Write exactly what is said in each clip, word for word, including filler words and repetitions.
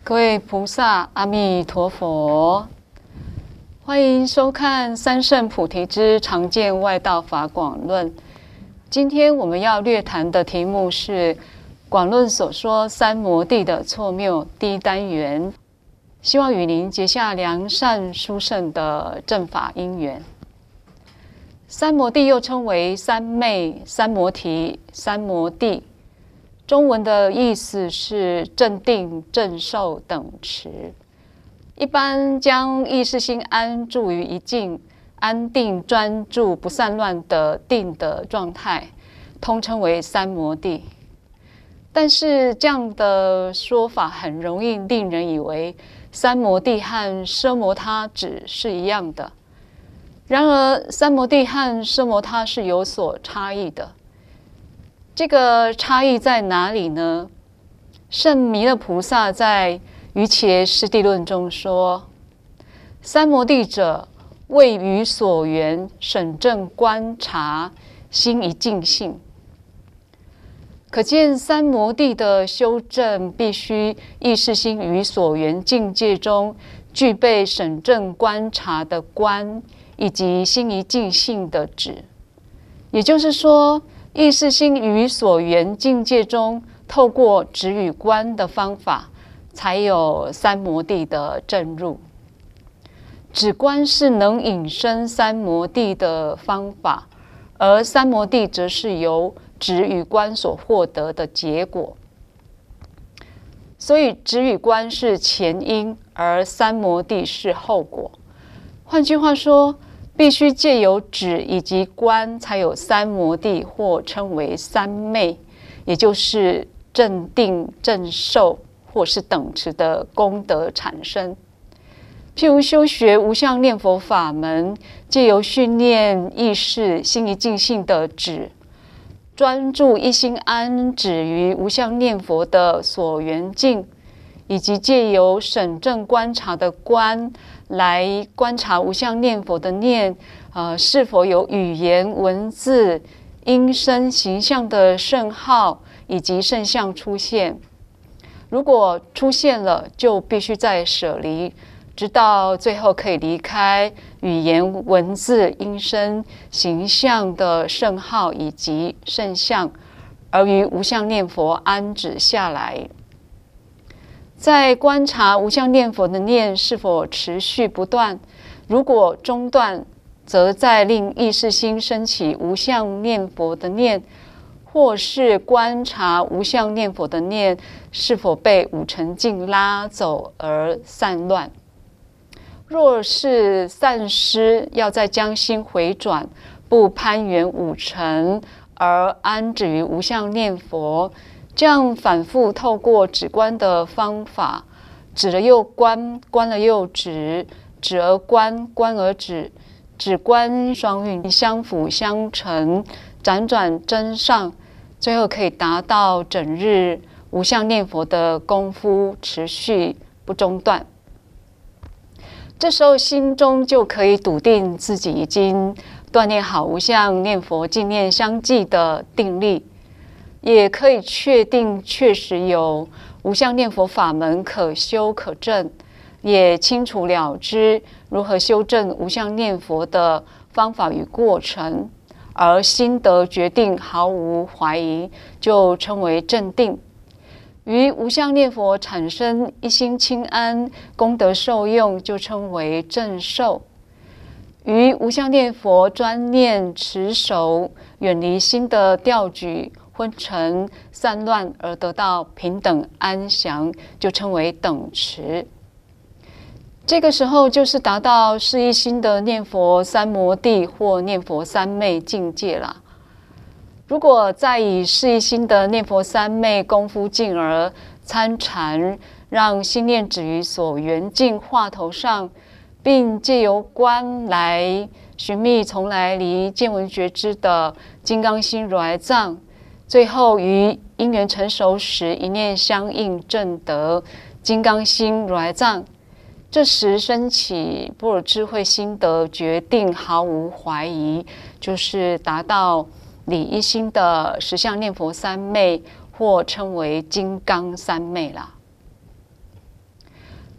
各位菩萨，阿弥陀佛！欢迎收看《三圣菩提之常见外道法广论》。今天我们要略谈的题目是广论所说三摩地的错谬第一单元，希望与您结下良善殊胜的正法因缘。三摩地又称为三昧、三摩提、三摩地。中文的意思是正定、正受、等持。一般将意识心安住于一境，安定专注不散乱的定的状态，通称为三摩地。但是这样的说法很容易令人以为三摩地和奢摩他只是一样的。然而三摩地和奢摩他是有所差异的。这个差异在哪里呢？圣弥勒菩萨在《瑜伽师地论》中说：“三摩地者，谓于所缘审正观察，心一净性。”可见三摩地的修正必须意识心于所缘境界中具备审正观察的观，以及心一净性的止。也就是说，意识心于所缘境界中，透过止与观的方法，才有三摩地的正入。止观是能引生三摩地的方法，而三摩地则是由止与观所获得的结果。所以止与观是前因，而三摩地是后果。换句话说，必须借由止以及观，才有三摩地，或称为三昧，也就是正定、正受或是等持的功德产生。譬如修学无相念佛法门，借由训练意识心一净性的止，专注一心安止于无相念佛的所缘境，以及借由审正观察的观，来观察无相念佛的念，呃，是否有语言、文字、音声、形象的圣号以及圣相出现。如果出现了，就必须再舍离，直到最后可以离开语言、文字、音声、形象的圣号以及圣相，而于无相念佛安止下来。在观察无相念佛的念是否持续不断，如果中断，则再令意识心升起无相念佛的念，或是观察无相念佛的念是否被五尘境拉走而散乱。若是散失，要再将心回转，不攀缘五尘，而安止于无相念佛。这样反复透过止观的方法，止了又观，观了又止，止而观，观而止，止观双运相辅相成，辗转真上，最后可以达到整日无相念佛的功夫持续不中断。这时候心中就可以笃定自己已经锻炼好无相念佛净念相继的定力，也可以确定确实有无相念佛法门可修可证，也清楚了知如何修正无相念佛的方法与过程，而心得决定毫无怀疑，就称为正定。于无相念佛产生一心清安，功德受用，就称为正受。于无相念佛专念持守，远离心的调举昏沉散乱，而得到平等安详，就称为等持。这个时候就是达到是一心的念佛三摩地或念佛三昧境界啦。如果再以是一心的念佛三昧功夫进而参禅，让心念止于所缘境话头上，并借由观来寻觅从来离见闻觉知的金刚心如来藏，最后于因缘成熟时，一念相应证得金刚心如来藏。这时升起般若智慧心得，决定毫无怀疑，就是达到理一心的实相念佛三昧，或称为金刚三昧啦。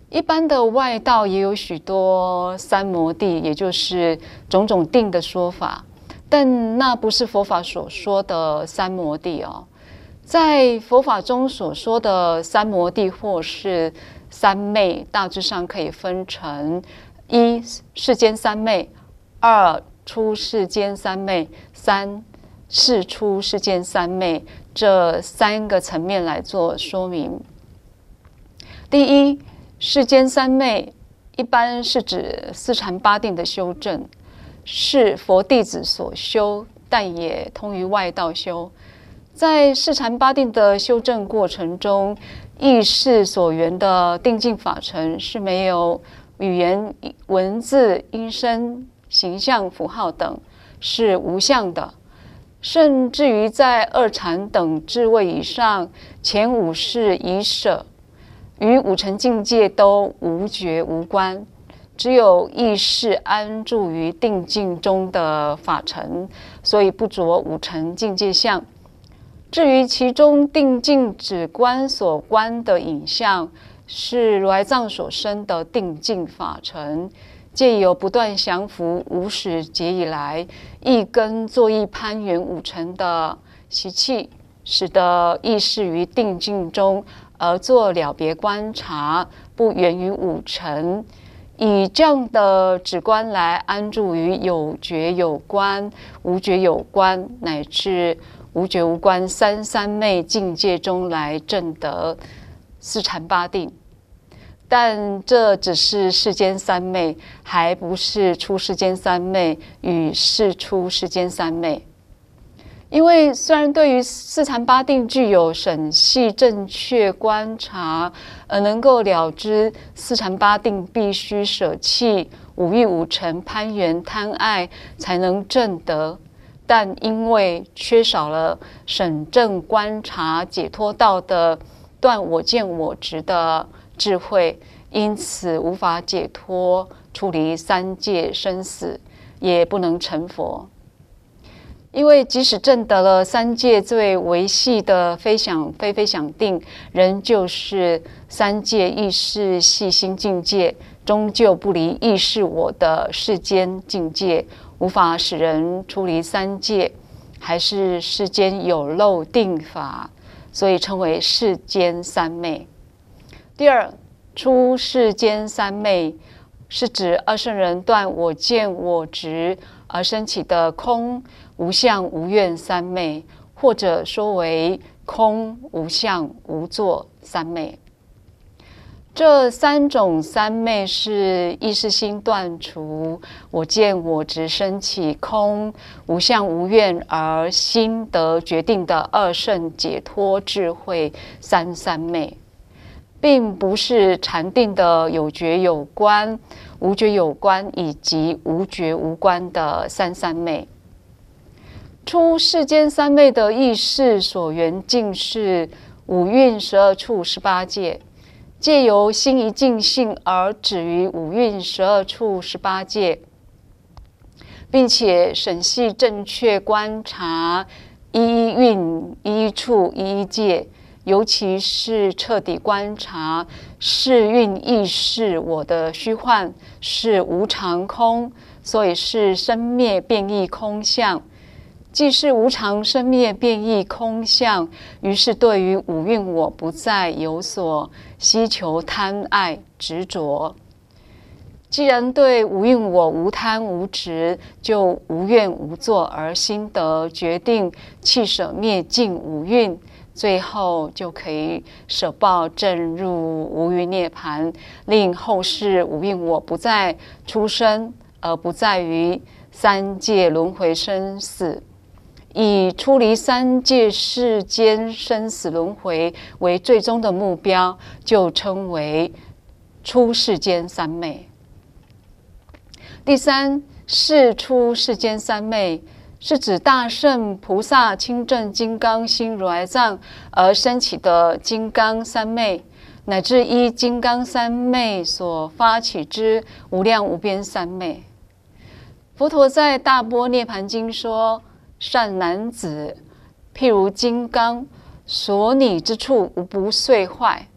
一般的外道也有许多三摩地，也就是种种定的说法，但那不是佛法所说的三摩地哦。在佛法中所说的三摩地或是三昧，大致上可以分成一世间三昧，二出世间三昧，三世出世间三昧这三个层面来做说明。第一，世间三昧一般是指四禅八定的修正，是佛弟子所修，但也通于外道修。在四禅八定的修正过程中，意识所缘的定境法尘是没有语言、文字、音声、形象、符号等，是无相的。甚至于在二禅等智位以上，前五识已舍，与五尘境界都无觉无关，只有意识安住于定境中的法尘，所以不着五尘境界相。至于其中定境止观所观的影像，是如来藏所生的定境法尘，借由不断降伏无始劫以来一根作意攀缘五尘的习气，使得意识于定境中而做了别观察，不源于五尘，以这样的止观来安住于有觉有观、无觉有观乃至无觉无观三三昧境界中来证得四禅八定。但这只是世间三昧，还不是出世间三昧与世出世间三昧。因为虽然对于四禅八定具有审细正确观察，而能够了知四禅八定必须舍弃五欲五尘攀缘贪爱才能证得，但因为缺少了审正观察解脱道的断我见我执的智慧，因此无法解脱出离三界生死，也不能成佛。因为即使证得了三界最微细的非想非非想定，仍旧是三界意识细心境界，终究不离意识我的世间境界，无法使人出离三界，还是世间有漏定法，所以称为世间三昧。第二，出世间三昧是指二圣人断我见我执而生起的空无相无愿三昧，或者说为空无相无作三昧。这三种三昧是意识心断除我见我执生起空无相无愿而心得决定的二圣解脱智慧三三昧，并不是禅定的有觉有观、无觉有观以及无觉无观的三三昧。出世间三昧的意识所缘境是五蕴十二处十八界，借由心一净性而止于五蕴十二处十八界，并且审细正确观察一一蕴、一一处、一一界，尤其是彻底观察是蕴意识我的虚幻是无常空，所以是生灭变异空相。既是无常生灭变异空相，于是对于五蕴我不再有所希求贪爱执着。既然对五蕴我无贪无执，就无愿无作，而心得决定弃舍灭尽五蕴，最后就可以舍报证入无余涅槃，令后世五蕴我不再出生，而不在于三界轮回生死。以出离三界世间生死轮回为最终的目标，就称为出世间三昧。第三，世出世间三昧是指大圣菩萨亲证金刚心如来藏而升起的金刚三昧，乃至依金刚三昧所发起之无量无边三昧。佛陀在大般涅盘经说：善男子，譬如金刚，所拟之处无不碎坏，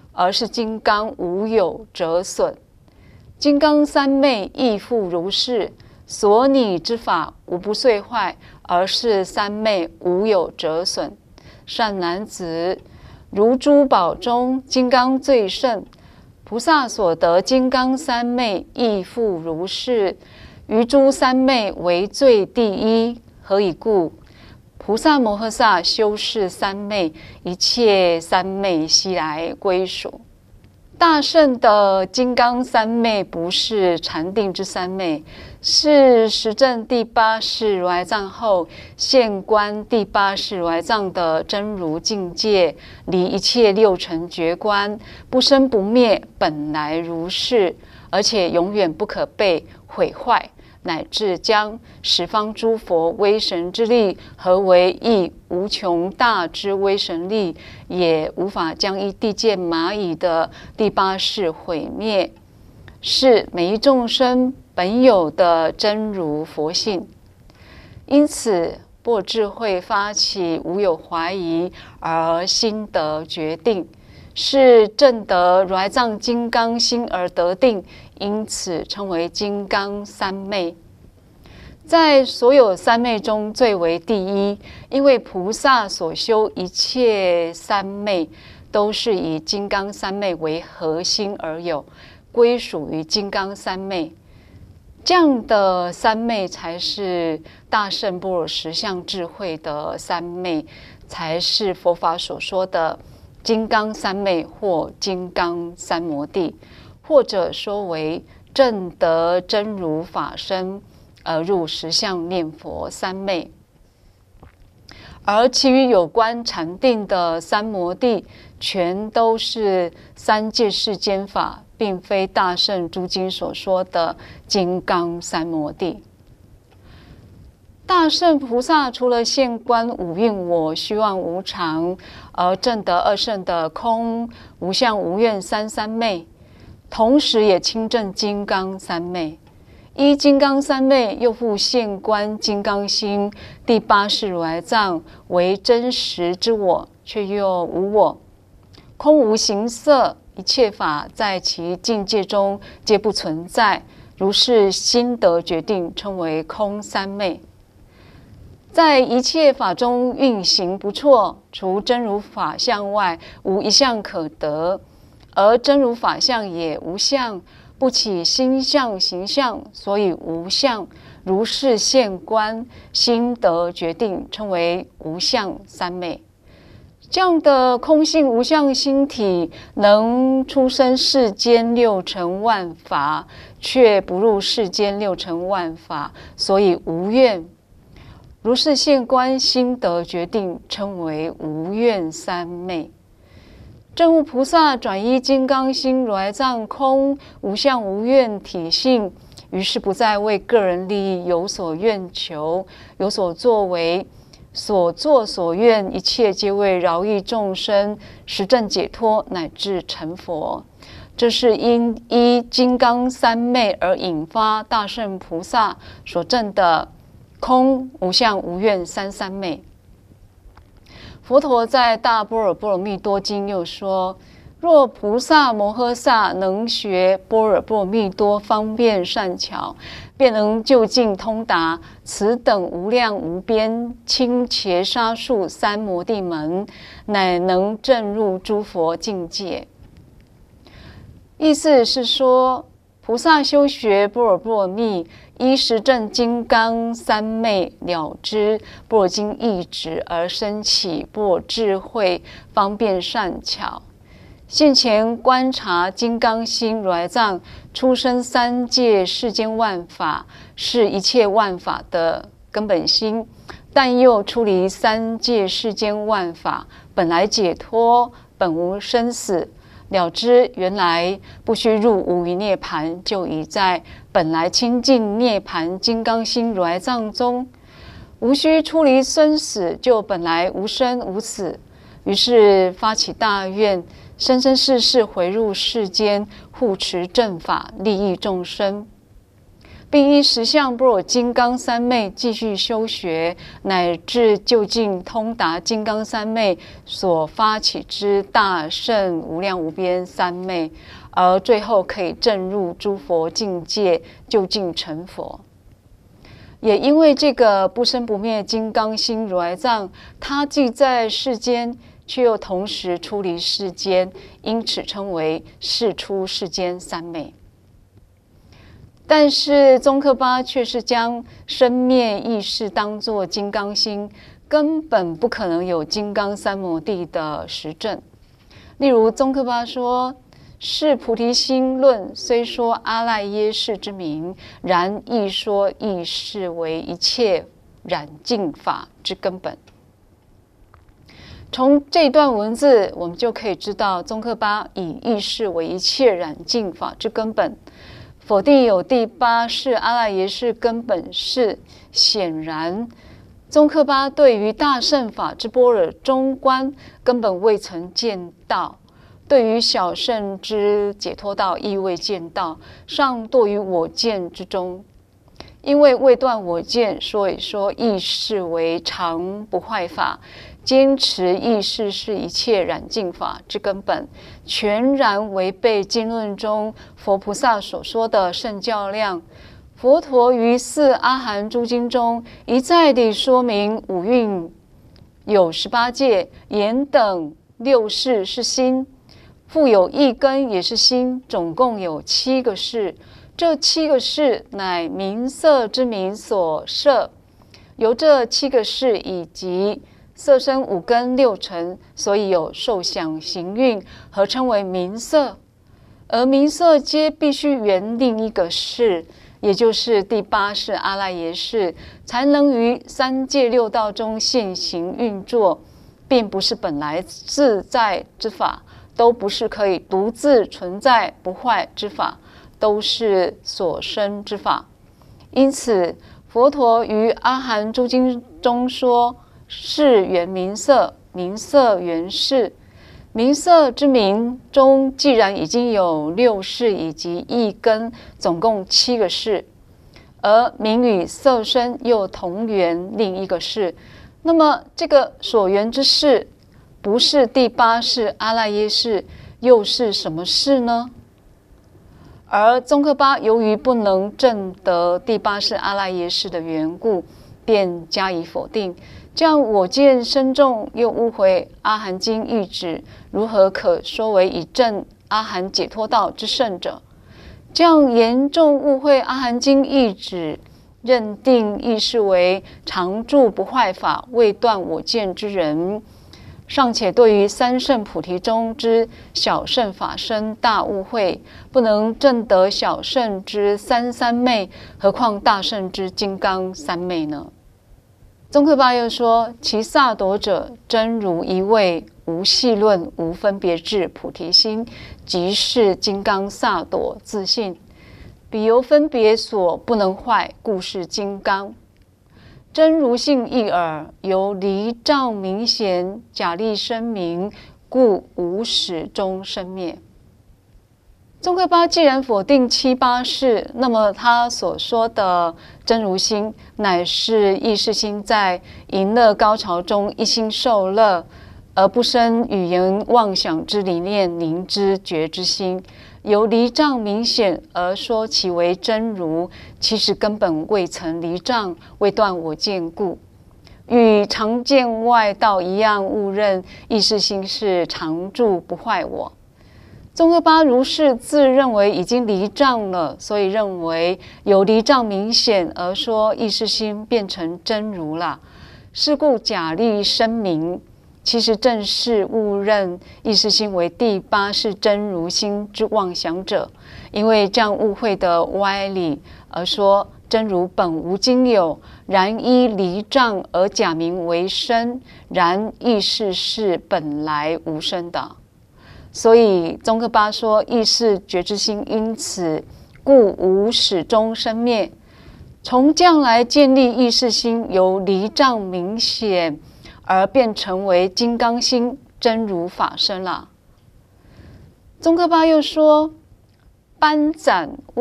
而是金刚无有折损。金刚三昧亦复如是，所拟之法无不碎坏，而是三昧无有折损。善男子，如诸宝中金刚最胜，菩萨所得金刚三昧亦复如是。于诸三昧为最第一，何以故？菩萨摩诃萨修是三昧，一切三昧悉来归属。大圣的金刚三昧不是禅定之三昧，是实证第八世如来藏后现观第八世如来藏的真如境界，离一切六尘觉观，不生不灭，本来如是，而且永远不可被毁坏，乃至将十方诸佛威神之力合为一无穷大之威神力，也无法将一地界蚂蚁的第八世毁灭，是每一众生本有的真如佛性。因此般若智慧发起无有怀疑，而心得决定，是证得如来藏金刚心而得定，因此称为金刚三昧。在所有三昧中最为第一，因为菩萨所修一切三昧都是以金刚三昧为核心而有，归属于金刚三昧。这样的三昧才是大圣般若实相智慧的三昧，才是佛法所说的金刚三昧或金刚三摩地，或者说为证得真如法身而入实相念佛三昧。而其余有关禅定的三摩地，全都是三界世间法，并非大圣诸经所说的金刚三摩地。大圣菩萨除了现观五蕴我虚妄无常，而证得二圣的空无相无愿三三昧，同时也亲证金刚三昧。依金刚三昧，又复现观金刚心第八世如来藏为真实之我，却又无我，空无形色，一切法在其境界中皆不存在，如是心得决定，称为空三昧。在一切法中运行不辍，除真如法相外，无一相可得，而真如法相也无相，不起心相形象，所以无相，如是现观心得决定，称为无相三昧。这样的空性无相心体，能出生世间六尘万法，却不入世间六尘万法，所以无愿。如是现观心得决定，称为无愿三昧。证悟菩萨转依金刚心如来藏空无相无愿体性，于是不再为个人利益有所愿求，有所作为，所作所愿一切皆为饶益众生，实证解脱，乃至成佛。这是因依金刚三昧而引发大圣菩萨所证的空无相无愿三三昧。佛陀在大般若波罗蜜多经又说，若菩萨摩诃萨能学般若波罗蜜多方便善巧，便能究竟通达此等无量无边轻伽沙数三摩地门，乃能证入诸佛境界。意思是说，菩萨修学般若波罗蜜，依实证金刚三昧了知般若经义旨，而生起般若智慧方便善巧。现前观察金刚心如来藏出生三界世间万法，是一切万法的根本心，但又出离三界世间万法，本来解脱，本无生死。了知原来不须入无余涅盘，就已在本来清净涅盘金刚心如来藏中，无需出离生死，就本来无生无死。于是发起大愿，生生世世回入世间，护持正法，利益众生。 并依实相般若金刚三昧继续修学，乃至究竟通达金刚三昧所发起之大圣无量无边三昧，而最后可以证入诸佛境界，究竟成佛。也因为这个不生不灭金刚心如来藏，它既在世间，却又同时出离世间，因此称为世出世间三昧。但是宗喀巴却是将生灭意识当作金刚心，根本不可能有金刚三摩地的实证。例如宗喀巴说，是菩提心论虽说阿赖耶识之名，然亦说意识为一切染净法之根本。从这段文字，我们就可以知道宗喀巴以意识为一切染净法之根本，否定有第八世阿赖耶识根本是。显然宗喀巴对于大乘法之般若中观根本未曾见到，对于小乘之解脱道亦未见到，尚堕于我见之中。因为未断我见，所以说意识为常不坏法，坚持意识是一切染净法之根本，全然违背经论中佛菩萨所说的圣教量。佛陀于四阿含诸经中一再地说明五蕴有十八界，眼等六识是心，复有一根也是心，总共有七个识。这七个识乃名色之名所摄，由这七个识以及色身五根六尘，所以有受想行蕴，合称为名色。而名色皆必须缘另一个识，也就是第八世阿赖耶识，才能于三界六道中现行运作，并不是本来自在之法，都不是可以独自存在不坏之法，都是所生之法。因此佛陀于阿含诸经中说，识缘名色，名色缘识。名色之名中既然已经有六识以及一根，总共七个识，而名与色身又同缘另一个识，那么这个所缘之识不是第八世阿赖耶识，又是什么识呢？而宗喀巴由于不能证得第八世阿赖耶识的缘故，便加以否定，这样我见深重，又误会阿含经义旨，如何可说为以证阿含解脱道之圣者？这样严重误会阿含经义旨，认定意识为常住不坏法，未断我见之人，尚且对于三圣菩提中之小圣法生大误会，不能证得小圣之三三昧，何况大圣之金刚三昧呢？宗喀巴又说，其萨埵者，真如一位，无细论，无分别智，菩提心，即是金刚萨埵自性。彼由分别所不能坏，故是金刚。真如性一耳，由离障明显，假立声明，故无始终生灭。宗喀巴既然否定七八识，那么他所说的真如心，乃是意识心在淫乐高潮中一心受乐，而不生语言妄想之理念凝之觉之心，由离障明显而说其为真如，其实根本未曾离障，未断我见故。与常见外道一样，误认意识心是常住不坏我。宗喀巴如是自认为已经离障了，所以认为有离障明显而说意识心变成真如了，是故假立声明，其实正是误认意识心为第八世真如心之妄想者。因为这样误会的歪理而说真如本无今有，然依离障而假名为生，然意识是本来无生的。所以宗喀巴说意识觉知心因此故无始终生灭，从将来建立意识心由离障明显而变成为金刚心真如法身了。宗喀巴又说，班赞为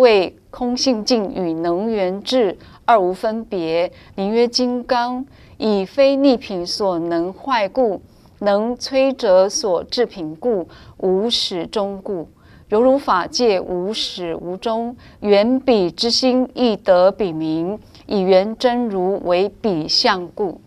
空性净与能源智二无分别，名曰金刚。以非逆品所能坏故，能摧折所致品故，无始终故。犹如法界无始无终，缘彼之心亦得彼名，以缘真如为彼相故。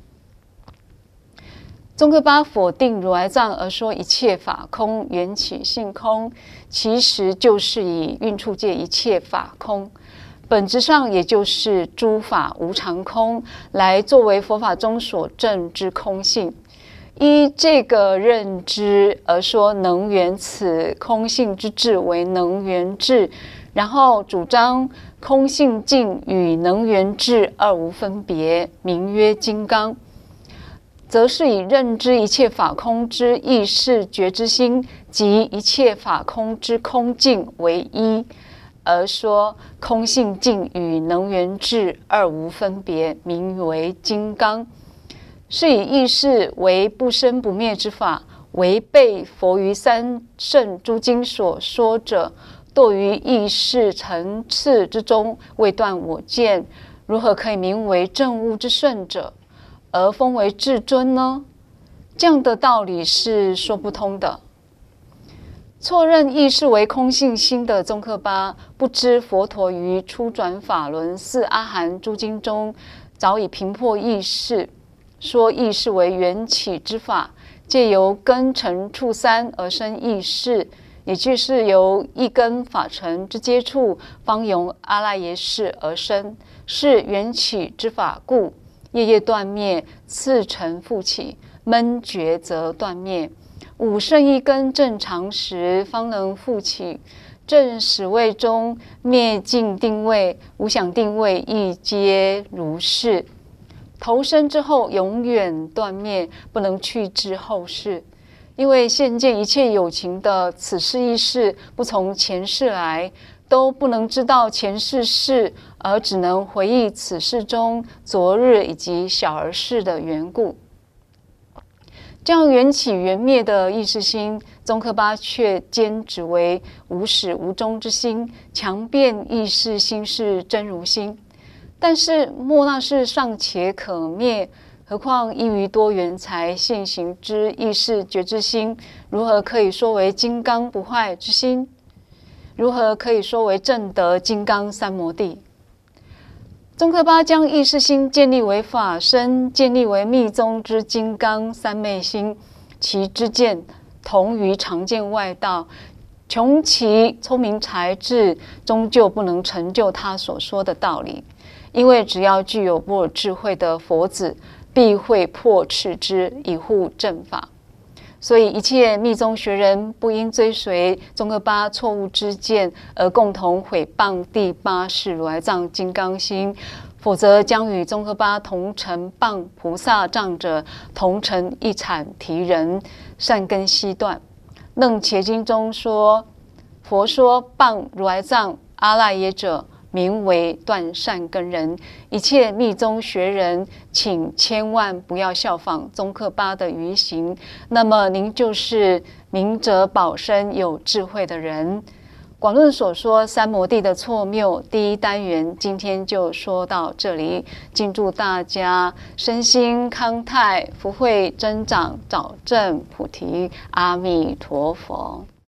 宗喀巴否定如来藏而说一切法空，缘起性空，其实就是以蕴处界一切法空，本质上也就是诸法无常空，来作为佛法中所证之空性。依这个认知而说能缘此空性之智为能缘智，然后主张空性净与能缘智二无分别，名曰金刚，则是以认知一切法空之意识觉之心及一切法空之空境为一，而说空性净与能缘智二无分别，名为金刚，是以意识为不生不灭之法，违背佛于三圣诸经所说者，堕于意识层次之中，未断我见，如何可以名为证悟之圣者，而封为至尊呢？这样的道理是说不通的。错认意识为空性心的宗喀巴，不知佛陀于初转法轮四阿含诸经中早已平破意识，说意识为缘起之法，借由根尘处三而生意识，也就是由一根法尘之接触，方由阿赖耶识而生，是缘起之法故。业业断灭，次尘复起，闷觉则断灭。五圣一根正常时，方能复起。正始位中，灭尽定位、无想定位亦皆如是。投生之后，永远断灭，不能去至后世。因为现见一切有情的此世意识，不从前世来，都不能知道前世事，而只能回忆此世中昨日以及小儿世的缘故。这样缘起缘灭的意识心，宗喀巴却坚指为无始无终之心，强辩意识心是真如心。但是莫那是尚且可灭，何况依于多缘才现行之意识觉之心，如何可以说为金刚不坏之心？如何可以说为证得金刚三摩地？宗喀巴将意识心建立为法身，建立为密宗之金刚三昧心，其知见同于常见外道，穷其聪明才智，终究不能成就他所说的道理。因为只要具有般若智慧的佛子，必会破斥之，以护正法。所以一切密宗学人不应追随宗喀巴错误之见，而共同毁谤第八世如来藏金刚心，否则将与宗喀巴同成谤菩萨藏者，同成一产提人，善根悉断。楞伽经中说，佛说谤如来藏阿赖耶者，名为断善根人。一切密宗学人，请千万不要效仿宗喀巴的愚行，那么您就是明哲保身、有智慧的人。广论所说三摩地的错谬，第一单元今天就说到这里。敬祝大家身心康泰，福慧增长，早证菩提。阿弥陀佛。